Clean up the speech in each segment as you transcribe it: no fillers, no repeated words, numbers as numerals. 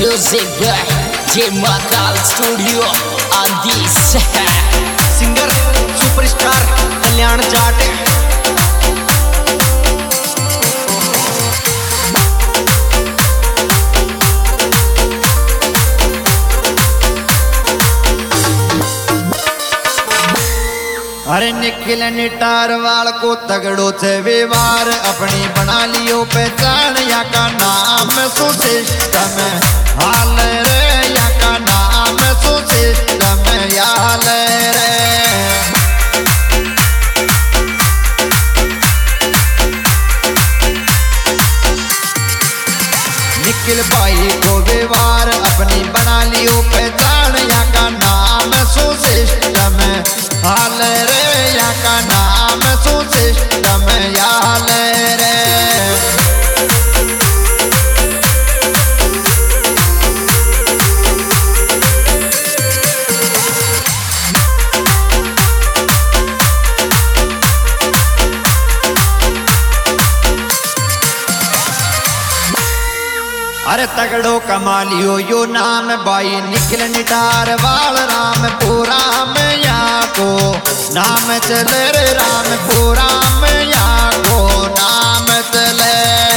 Music by J Makal Studio on this singer superstar Kalyan Jat. अरे निखिल निटार वाल को तगड़ो से व्यवहार अपनी बना लियो पहचान या का नाम सो सिस्टम हाल रे या का नाम सो सिस्टम याल रे। निखिल भाई को व्यवहार अपनी बना लियो पहचान या का नाम सो सिस्टम हाल रे या का नाम सो सिस्टम याल रे। अरे तगड़ो कमालियो यो नाम बाई निखिल निटार वाल राम पूरा में या को नाम चले रे राम पूरा में या को नाम चले।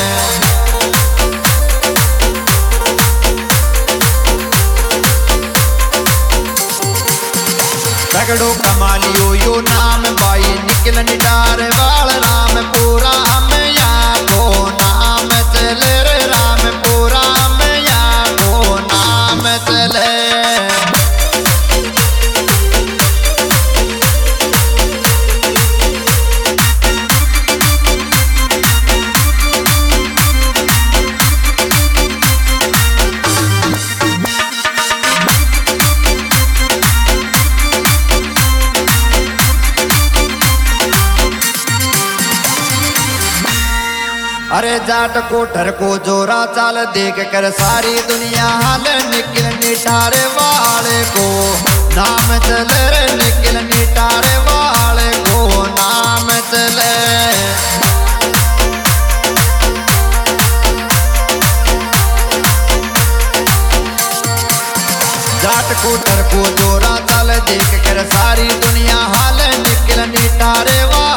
तगड़ो कमालियो यो नाम बाई निखिल निटार वाल राम पूरा में या को नाम चले रे राम पूरा में या को नाम चले। अरे जाट कोठर को जोरा चाल देख कर सारी दुनिया हाल निखिल निटारे वाले को नाम चले रे निखिल निटारे वाले को नाम चले। जाट कोठर को जोरा चाल देख कर सारी दुनिया हाल निखिल निटारे वाले